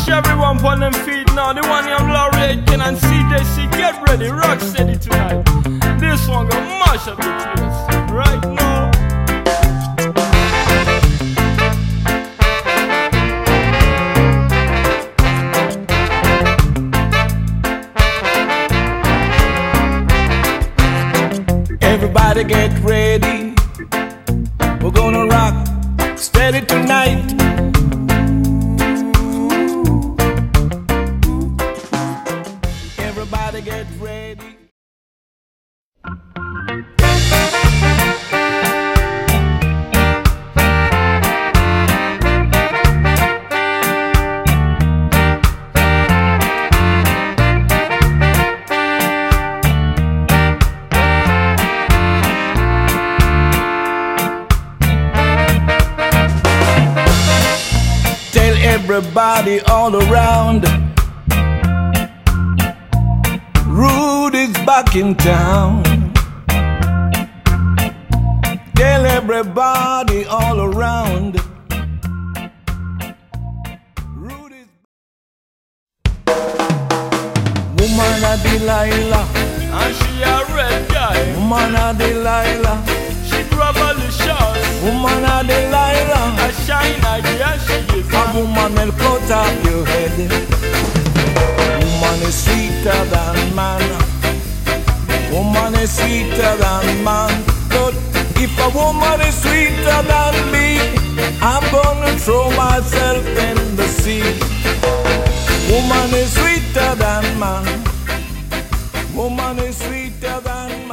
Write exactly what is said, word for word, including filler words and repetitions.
Mash everyone on them feet now. The one young Laurie Aiken and C J C, get ready, rock steady tonight. This one gonna mash up the place right now. Everybody get ready. We're gonna rock steady tonight. Everybody get ready. Tell everybody all around, Rude is back in town. Tell everybody all around, Rude is. Woman a Delilah, And she a red guy. woman a Delilah, She probably shot. woman a Delilah. A shine idea she is. A woman will cut off your head. Woman is sweeter than man. Woman is sweeter than man. But if a woman is sweeter than me, I'm gonna throw myself in the sea. Woman is sweeter than man. Woman is sweeter than